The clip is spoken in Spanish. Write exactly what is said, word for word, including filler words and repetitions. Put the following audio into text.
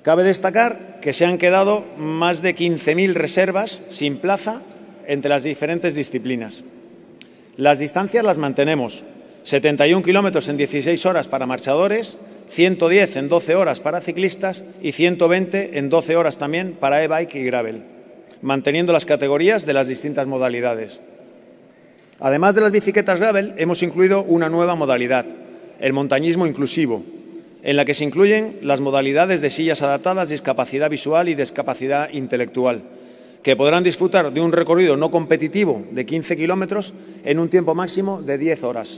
Cabe destacar que se han quedado más de quince mil reservas sin plaza entre las diferentes disciplinas. Las distancias las mantenemos. setenta y un kilómetros en dieciséis horas para marchadores, ciento diez en doce horas para ciclistas y ciento veinte en doce horas también para e-bike y gravel, manteniendo las categorías de las distintas modalidades. Además de las bicicletas gravel, hemos incluido una nueva modalidad, el montañismo inclusivo, en la que se incluyen las modalidades de sillas adaptadas, discapacidad visual y discapacidad intelectual, que podrán disfrutar de un recorrido no competitivo de quince kilómetros en un tiempo máximo de diez horas.